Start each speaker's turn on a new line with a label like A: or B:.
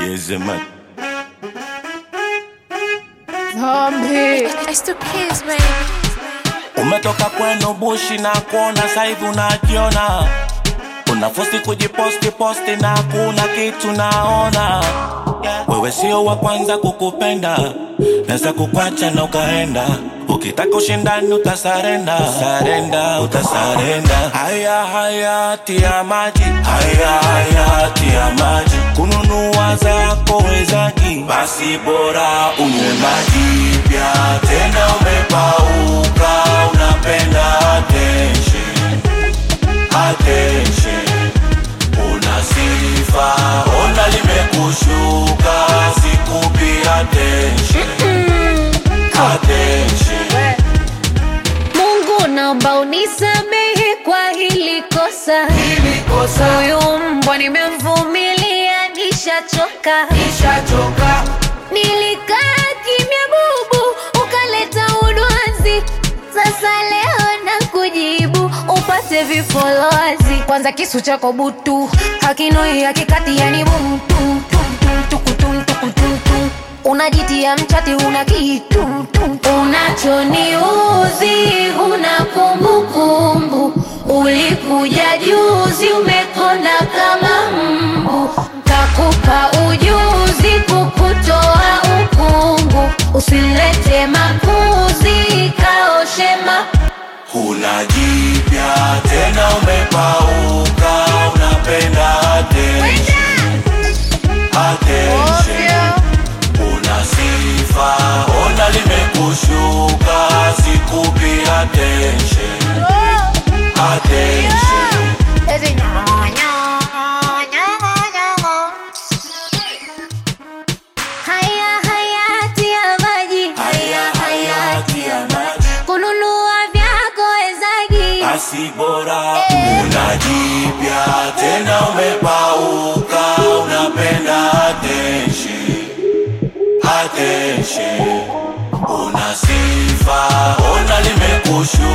A: Yes, man.
B: Zombie.
C: It's the kids, baby.
A: Umetoka kwenu bushi na kuona saivi unajiona. Unafosi kujiposti na kuna kitu naona. Wewe sio wa kwanza kukupenda, nasa kukwacha na ukaenda. Ukitaka ushindani utasarenda, utasarenda. Haya tia maji, haya tia maji. Kununua zako wezaji, basi bora unywe maji. Pia tena umepauka, unapenda attention, attention. Una sifa, ona limekushuka, sikupi attention, attention.
B: Mungu naomba unisamehe kwa hili kosa. Huyu mbwa nimemvumilia, nishachoka. Nilikaa kimya bubu, ukaleta udwanzi. Sasa leo na kujibu, upate vifolozi. Kwanza kisu chako butu, hakinoi hakikati yani mtu. Unajitia mchati una kitu. Unachoniuzi huna kumbukumbu. Ulikuja juzi umekonda kama mbu. Kakupa ujuzi kukutoa ukungu. Usilete makuzi kaoshema.
A: Huna jipya tena umepauka, unapenda attention, attention. Una sifa, ona limekushuka, sikupi attention, attention.
B: Haya tia maji,
A: Haya tia maji.
B: kununua vyako wezaji.
A: Basi bora una jipya tena umepauka, unapenda attention, attention. Una sifa, ona limekushuka.